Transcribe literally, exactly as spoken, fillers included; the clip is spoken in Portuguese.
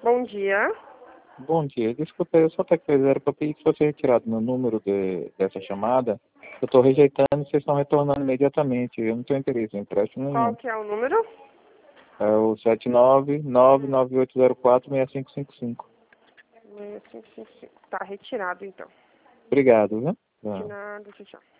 Bom dia. Bom dia, desculpa, eu só era para pedir que fosse retirado meu número de, dessa chamada. Eu estou rejeitando e vocês estão retornando imediatamente. Eu não tenho interesse em empréstimo Qual nenhum. que é o número? É o sete nove nove nove oito zero quatro seis cinco cinco cinco. seis cinco cinco cinco. Tá retirado, então. Obrigado, viu? De nada, tchau, tchau.